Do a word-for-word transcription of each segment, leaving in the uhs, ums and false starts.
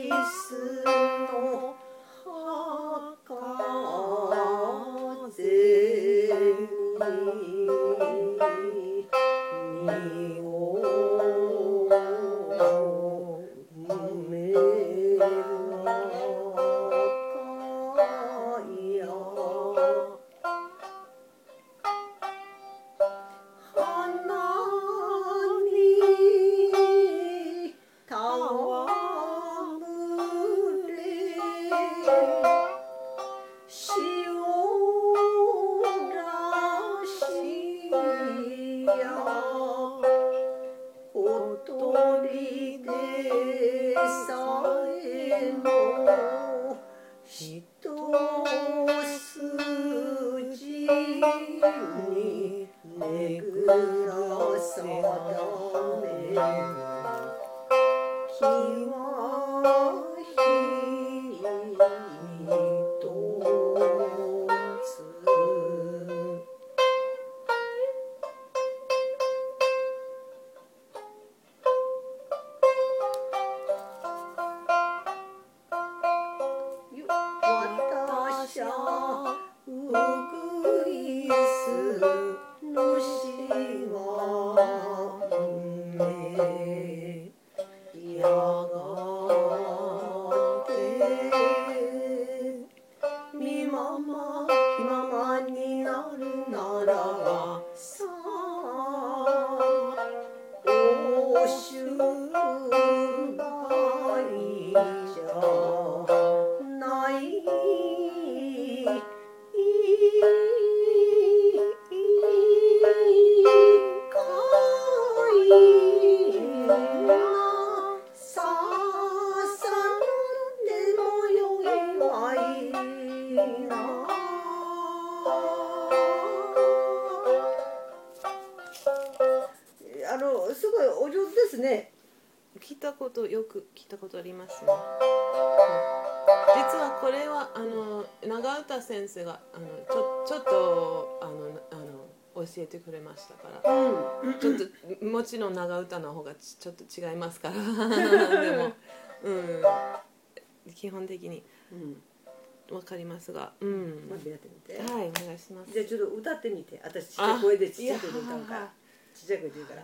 スの風に身を埋め小鳥でさえも一筋にねぐらさだめ気はひとつ私はウグイスのしはめやがてみまま気ままになるならばさおしゅうがいじゃないあのすごいお上手ですね。 聞いたことよく聞いたことありますね。実はこれはあの長唄先生があのちょちょっとあのあの教えてくれましたから、うん、ちょっともちろん長唄の方がちちょっと違いますからでも、うん、基本的にわかりますが、うん、 まずやってみて。 はい、お願いします。 じゃあちょっと歌ってみて。私ちっちゃい声でちっちゃい声で歌うから。ちっちゃい声で言うから。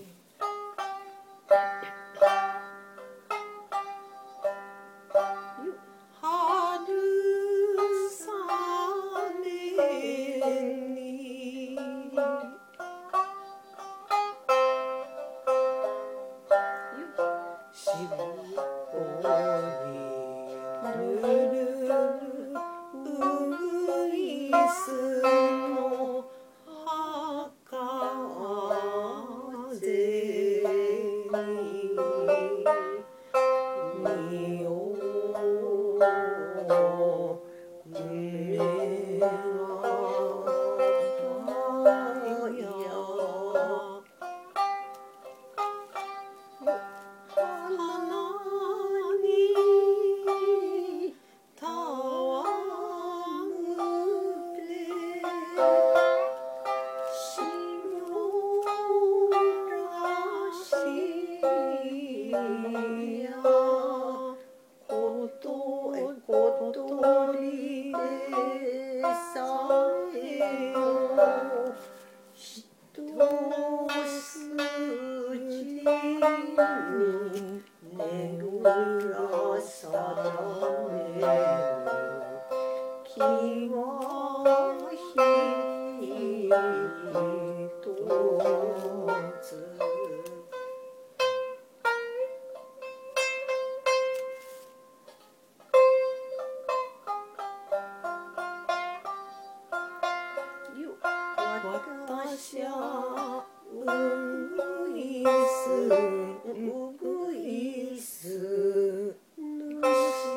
私はウグイスウグイス主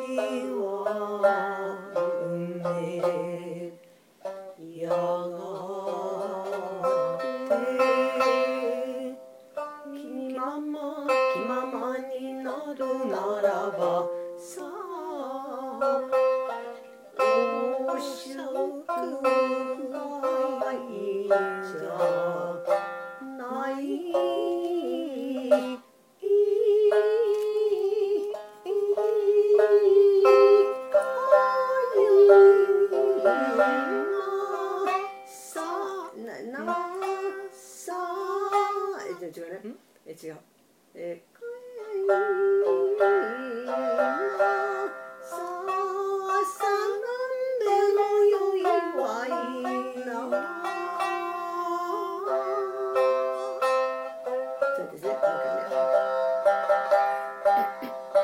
は梅やがて気まま気ままになるならばさあおしゅうがいいじゃ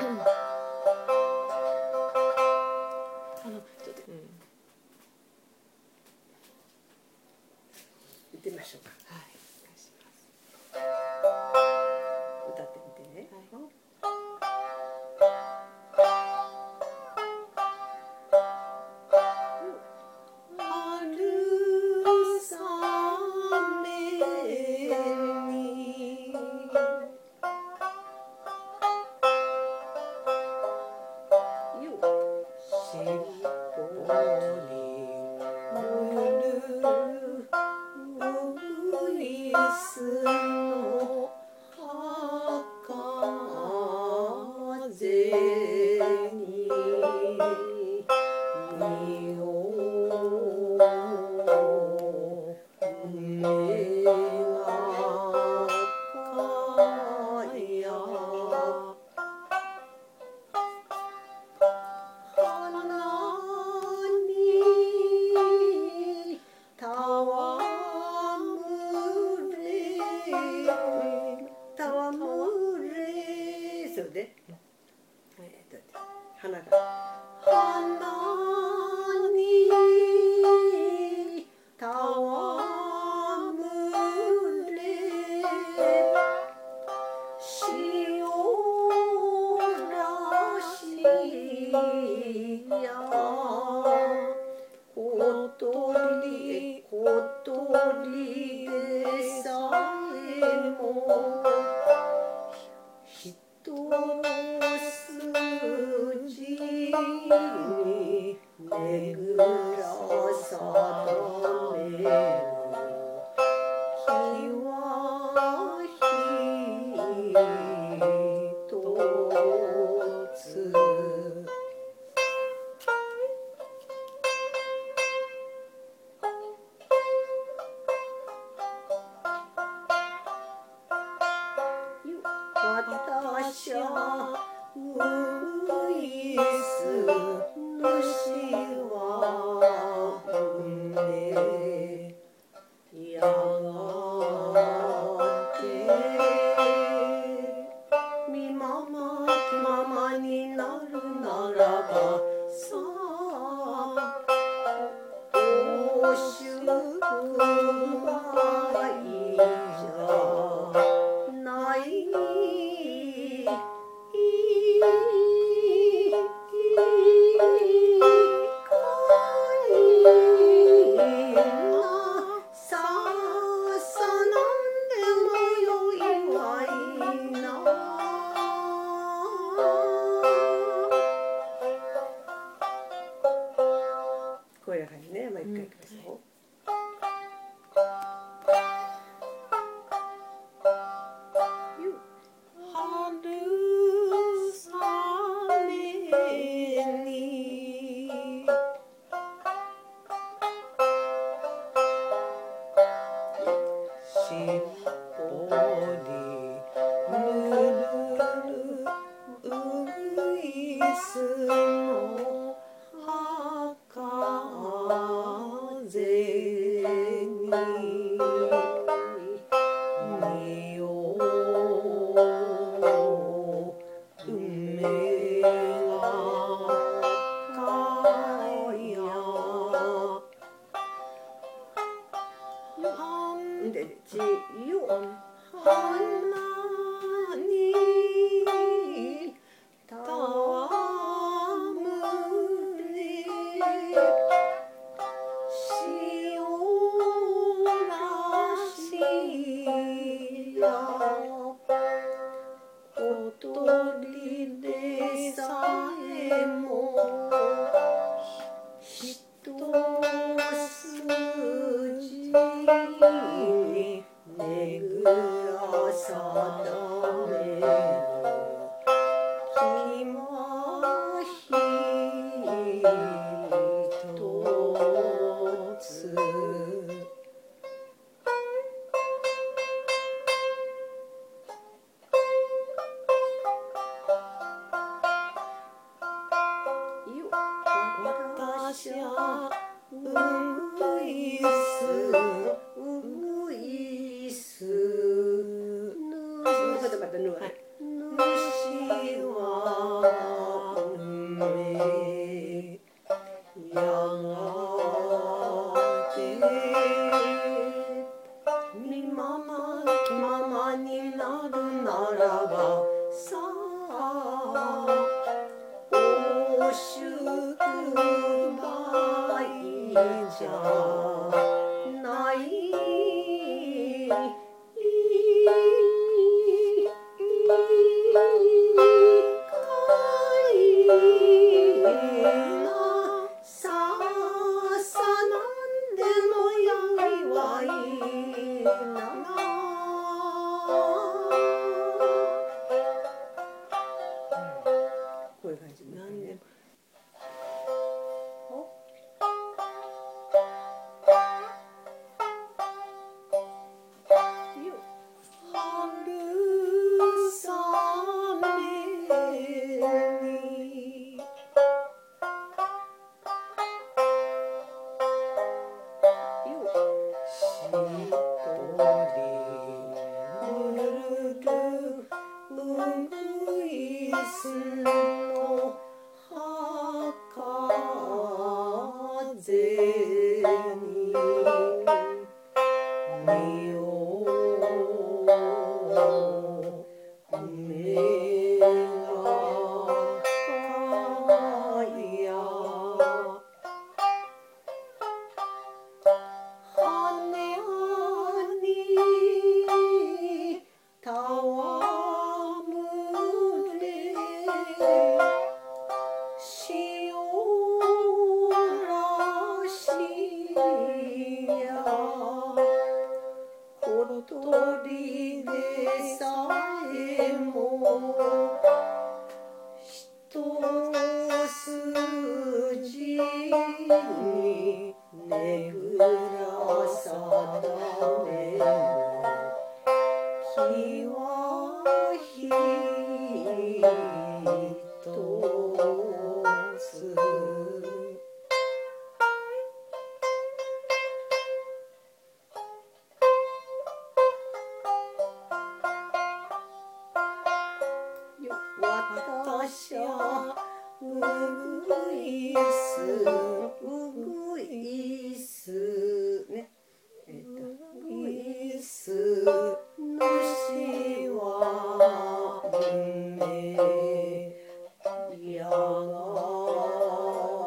あのちょっと、うん、 行ってみましょうか。 はい、お願いします。 歌ってみてね。 はい。 花が花にたわむれ塩らしや小鳥小鳥でさえも人の筋に巡らさだめる日はひとつ私はウイス主は運命やがてみまま気ままになるならばさあお祝福はいいじゃないこういう感じね、もう一回いきましょう。で、ちよ花にたわむれ塩らしや小鳥でさえも人筋に巡らさだめる気まひとつ私はウイスウイスぬ、またまたぬ、主はじゃないさあさなんでもよいわいなこういう感じでなんでも鳥でさえも一筋にねぐらさだめ気はひとつ私はうぐいすうぐいすねえっとうぐいす主は夢やが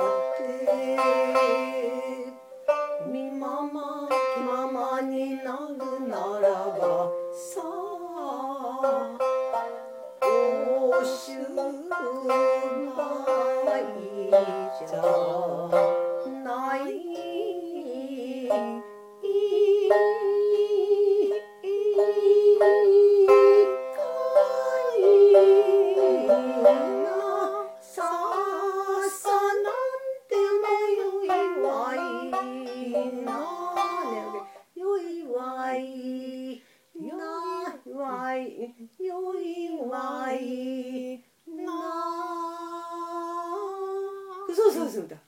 てみまま気ままになるならばさあおしゅうまいじゃないかいなさあさなんでもよいわいなよいわいなわいよいわいなそうそうそうだ